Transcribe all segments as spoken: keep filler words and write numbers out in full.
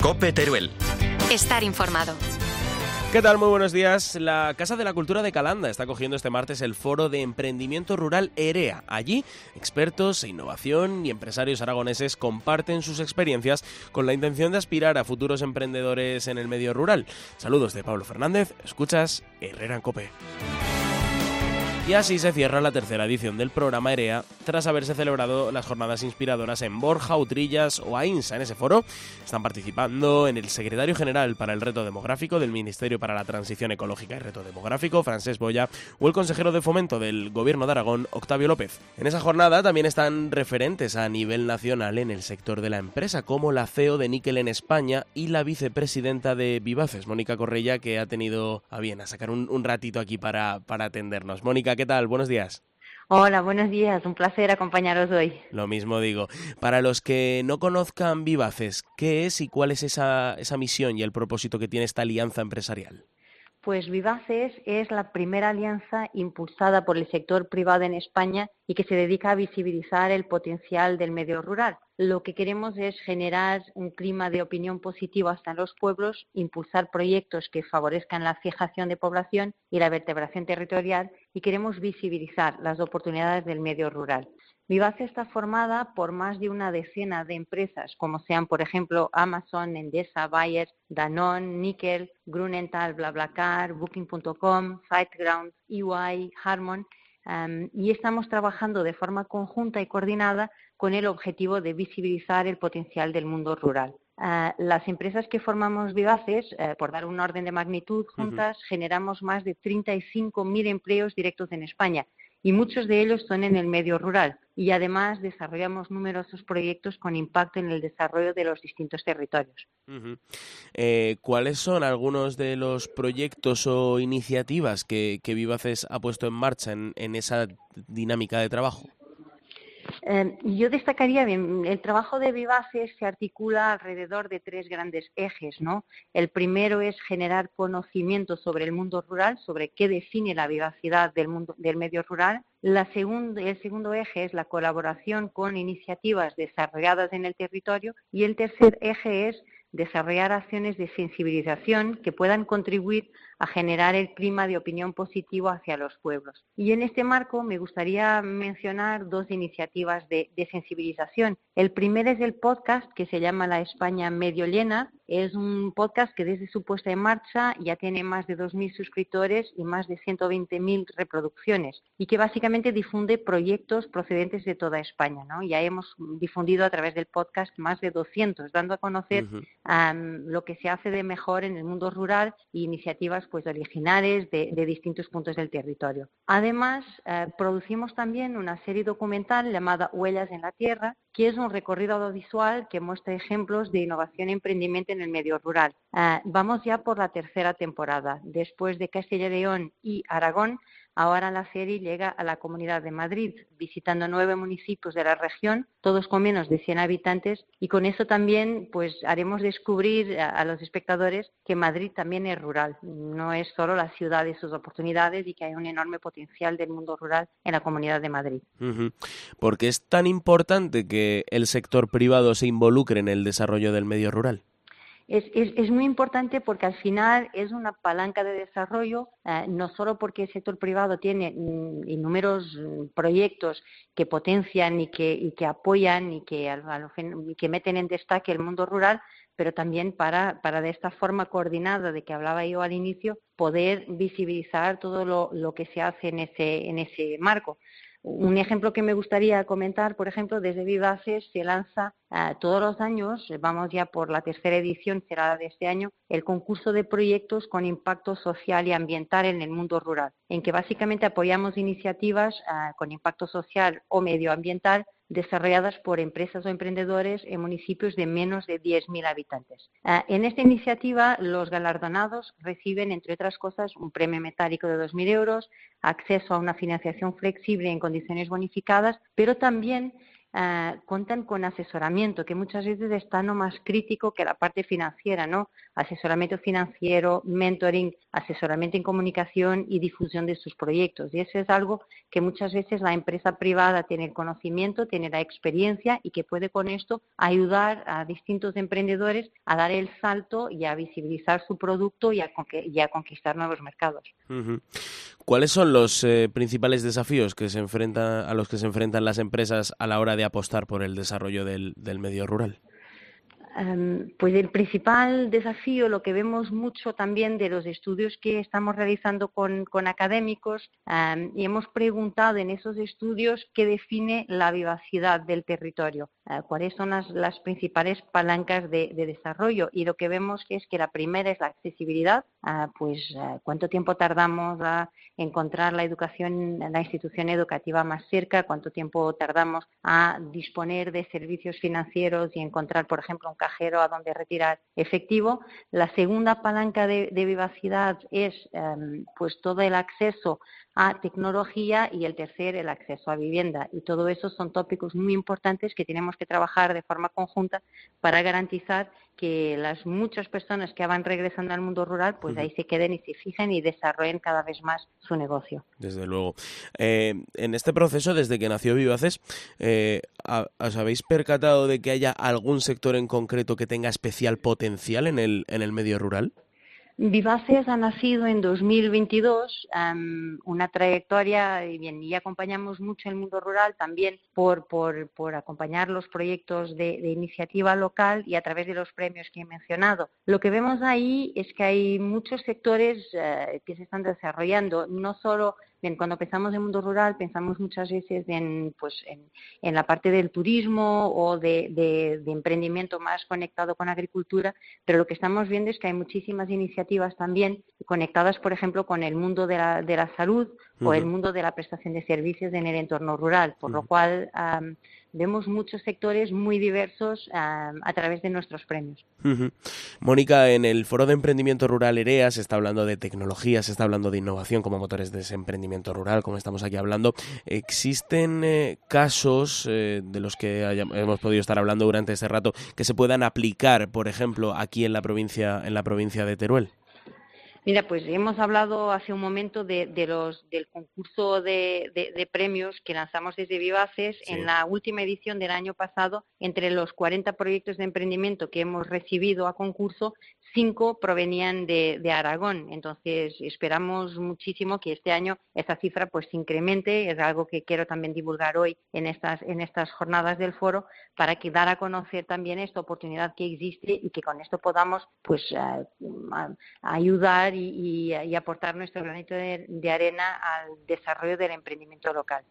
COPE Teruel. Estar informado. ¿Qué tal? Muy buenos días. La Casa de la Cultura de Calanda está acogiendo este martes el Foro de Emprendimiento Rural EREA. Allí, expertos e innovación y empresarios aragoneses comparten sus experiencias con la intención de aspirar a futuros emprendedores en el medio rural. Saludos de Pablo Fernández. Escuchas Herrera en COPE. Y así se cierra la tercera edición del programa EREA, tras haberse celebrado las jornadas inspiradoras en Borja, Utrillas o Aínsa. En ese foro están participando en el secretario general para el reto demográfico del Ministerio para la Transición Ecológica y Reto Demográfico, Francesc Boya, o el consejero de Fomento del Gobierno de Aragón, Octavio López. En esa jornada también están referentes a nivel nacional en el sector de la empresa, como la C E O de Níquel en España y la vicepresidenta de Vivaces, Mónica Correia, que ha tenido a bien a sacar un, un ratito aquí para, para atendernos. Mónica, ¿qué tal? Buenos días. Hola, buenos días. Un placer acompañaros hoy. Lo mismo digo. Para los que no conozcan Vivaces, ¿qué es y cuál es esa, esa misión y el propósito que tiene esta alianza empresarial? Pues Vivaces es la primera alianza impulsada por el sector privado en España y que se dedica a visibilizar el potencial del medio rural. Lo que queremos es generar un clima de opinión positiva hasta en los pueblos, impulsar proyectos que favorezcan la fijación de población y la vertebración territorial, y queremos visibilizar las oportunidades del medio rural. Vivaces está formada por más de una decena de empresas, como sean, por ejemplo, Amazon, Endesa, Bayer, Danone, Nickel, Grunenthal, BlaBlaCar, Booking punto com, SiteGround, E Y, Harmon, um, y estamos trabajando de forma conjunta y coordinada con el objetivo de visibilizar el potencial del mundo rural. Uh, las empresas que formamos Vivaces, uh, por dar un orden de magnitud, juntas uh-huh. generamos más de treinta y cinco mil empleos directos en España, y muchos de ellos son en el medio rural. Y además desarrollamos numerosos proyectos con impacto en el desarrollo de los distintos territorios. Uh-huh. Eh, ¿Cuáles son algunos de los proyectos o iniciativas que, que Vivaces ha puesto en marcha en, en esa dinámica de trabajo? Eh, yo destacaría bien, el trabajo de Vivaces se articula alrededor de tres grandes ejes, ¿no? El primero es generar conocimiento sobre el mundo rural, sobre qué define la vivacidad del mundo del medio rural. La segunda, el segundo eje es la colaboración con iniciativas desarrolladas en el territorio, y el tercer eje es desarrollar acciones de sensibilización que puedan contribuir a generar el clima de opinión positivo hacia los pueblos. Y en este marco me gustaría mencionar dos iniciativas de, de sensibilización. El primero es el podcast que se llama La España Medio Llena. Es un podcast que desde su puesta en marcha ya tiene más de dos mil suscriptores y más de ciento veinte mil reproducciones, y que básicamente difunde proyectos procedentes de toda España, ¿no? Ya hemos difundido a través del podcast más de doscientos, dando a conocer uh-huh. um, lo que se hace de mejor en el mundo rural y iniciativas pues originales de, de distintos puntos del territorio. Además, eh, producimos también una serie documental llamada Huellas en la Tierra, que es un recorrido audiovisual que muestra ejemplos de innovación y emprendimiento en el medio rural. Uh, vamos ya por la tercera temporada. Después de Castilla y León y Aragón, ahora la serie llega a la Comunidad de Madrid, visitando nueve municipios de la región, todos con menos de cien habitantes, y con eso también pues haremos descubrir a, a los espectadores que Madrid también es rural, no es solo la ciudad y sus oportunidades, y que hay un enorme potencial del mundo rural en la Comunidad de Madrid. Uh-huh. ¿Por qué es tan importante que el sector privado se involucre en el desarrollo del medio rural? Es, es, es muy importante porque al final es una palanca de desarrollo, eh, no solo porque el sector privado tiene mm, innumeros mm, proyectos que potencian y que, y que apoyan y que, a, a lo, y que meten en destaque el mundo rural, pero también para, para de esta forma coordinada de que hablaba yo al inicio, poder visibilizar todo lo, lo que se hace en ese, en ese marco. Un ejemplo que me gustaría comentar, por ejemplo, desde Vivaces se lanza uh, todos los años, vamos ya por la tercera edición, será de este año, el concurso de proyectos con impacto social y ambiental en el mundo rural, en que básicamente apoyamos iniciativas uh, con impacto social o medioambiental desarrolladas por empresas o emprendedores en municipios de menos de diez mil habitantes. Uh, en esta iniciativa, los galardonados reciben, entre otras cosas, un premio metálico de dos mil euros, acceso a una financiación flexible en condiciones bonificadas, pero también eh, cuentan con asesoramiento, que muchas veces está no más crítico que la parte financiera, ¿no? Asesoramiento financiero, mentoring, asesoramiento en comunicación y difusión de sus proyectos. Y eso es algo que muchas veces la empresa privada tiene el conocimiento, tiene la experiencia y que puede con esto ayudar a distintos emprendedores a dar el salto y a visibilizar su producto y a, y a conquistar nuevos mercados. Uh-huh. ¿Cuáles son los eh, principales desafíos que se enfrentan, a los que se enfrentan las empresas a la hora de apostar por el desarrollo del, del medio rural? Um, pues el principal desafío, lo que vemos mucho también de los estudios que estamos realizando con, con académicos, um, y hemos preguntado en esos estudios qué define la vivacidad del territorio, uh, cuáles son las, las principales palancas de, de desarrollo, y lo que vemos es que la primera es la accesibilidad, uh, pues uh, cuánto tiempo tardamos a encontrar la educación, la institución educativa más cerca, cuánto tiempo tardamos a disponer de servicios financieros y encontrar, por ejemplo, un cajero a donde retirar efectivo. La segunda palanca de, de vivacidad es um, pues todo el acceso a tecnología y el tercer, el acceso a vivienda. Y todo eso son tópicos muy importantes que tenemos que trabajar de forma conjunta para garantizar que las muchas personas que van regresando al mundo rural, pues uh-huh. ahí se queden y se fijen y desarrollen cada vez más su negocio. Desde luego. Eh, en este proceso, desde que nació Vivaces, eh, ¿os habéis percatado de que haya algún sector en concreto que tenga especial potencial en el, en el medio rural? Vivaces ha nacido en dos mil veintidós, um, una trayectoria, y bien, y acompañamos mucho el mundo rural también por, por, por acompañar los proyectos de, de iniciativa local y a través de los premios que he mencionado. Lo que vemos ahí es que hay muchos sectores uh, que se están desarrollando, no solo. Bien, cuando pensamos en mundo rural pensamos muchas veces en, pues, en, en la parte del turismo o de, de, de emprendimiento más conectado con agricultura, pero lo que estamos viendo es que hay muchísimas iniciativas también conectadas, por ejemplo, con el mundo de la, de la salud uh-huh. o el mundo de la prestación de servicios en el entorno rural, por uh-huh. lo cual um, vemos muchos sectores muy diversos um, a través de nuestros premios. Uh-huh. Mónica, en el Foro de Emprendimiento Rural E R E A se está hablando de tecnología, se está hablando de innovación como motores de ese emprendimiento rural, como estamos aquí hablando. ¿Existen eh, casos eh, de los que haya, hemos podido estar hablando durante este rato que se puedan aplicar, por ejemplo, aquí en la provincia, en la provincia de Teruel? Mira, pues hemos hablado hace un momento de, de los del concurso de, de, de premios que lanzamos desde Vivaces. Sí. En la última edición del año pasado, entre los cuarenta proyectos de emprendimiento que hemos recibido a concurso, cinco provenían de, de Aragón. Entonces, esperamos muchísimo que este año esa cifra pues se incremente. Es algo que quiero también divulgar hoy en estas en estas jornadas del foro, para que dar a conocer también esta oportunidad que existe y que con esto podamos pues uh, ayudar Y, y, y aportar nuestro granito de, de arena al desarrollo del emprendimiento local.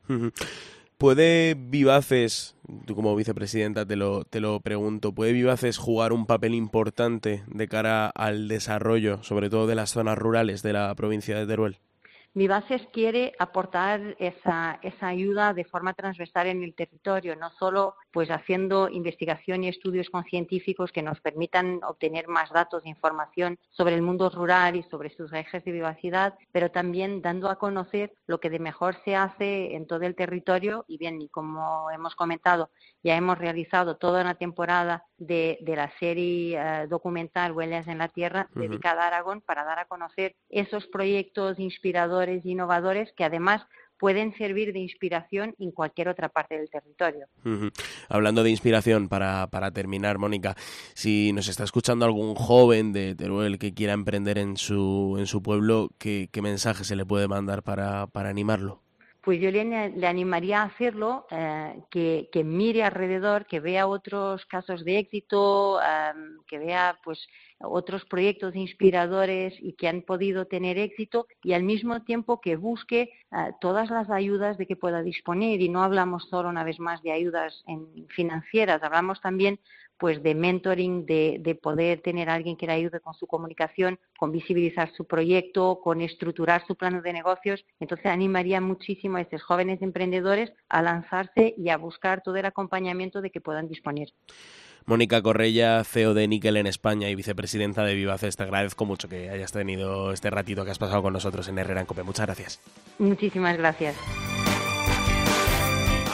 ¿Puede Vivaces, tú como vicepresidenta te lo, te lo pregunto, ¿puede Vivaces jugar un papel importante de cara al desarrollo, sobre todo de las zonas rurales de la provincia de Teruel? Vivaces quiere aportar esa, esa ayuda de forma transversal en el territorio, no solo pues haciendo investigación y estudios con científicos que nos permitan obtener más datos e información sobre el mundo rural y sobre sus ejes de vivacidad, pero también dando a conocer lo que de mejor se hace en todo el territorio. Y bien, y como hemos comentado, ya hemos realizado toda una temporada de, de la serie uh, documental Huellas en la Tierra, uh-huh. dedicada a Aragón, para dar a conocer esos proyectos inspiradores e innovadores que además pueden servir de inspiración en cualquier otra parte del territorio. Uh-huh. Hablando de inspiración, para, para terminar, Mónica, si nos está escuchando algún joven de Teruel que quiera emprender en su en su pueblo, ¿qué, qué mensaje se le puede mandar para, para animarlo? Pues yo le, le animaría a hacerlo, eh, que, que mire alrededor, que vea otros casos de éxito, eh, que vea pues otros proyectos inspiradores y que han podido tener éxito, y al mismo tiempo que busque eh, todas las ayudas de que pueda disponer. Y no hablamos solo, una vez más, de ayudas en financieras, hablamos también pues de mentoring, de, de poder tener a alguien que le ayude con su comunicación, con visibilizar su proyecto, con estructurar su plano de negocios. Entonces animaría muchísimo a estos jóvenes emprendedores a lanzarse y a buscar todo el acompañamiento de que puedan disponer. Mónica Correia, C E O de Nickel en España y vicepresidenta de Vivaces, te agradezco mucho que hayas tenido este ratito que has pasado con nosotros en Herrera en COPE. Muchas gracias. Muchísimas gracias.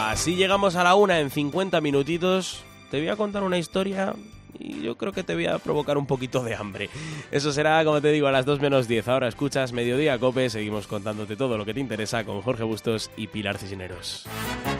Así llegamos a la una en cincuenta minutitos. Te voy a contar una historia y yo creo que te voy a provocar un poquito de hambre. Eso será, como te digo, a las dos menos diez. Ahora escuchas Mediodía Cope, seguimos contándote todo lo que te interesa con Jorge Bustos y Pilar Cisneros.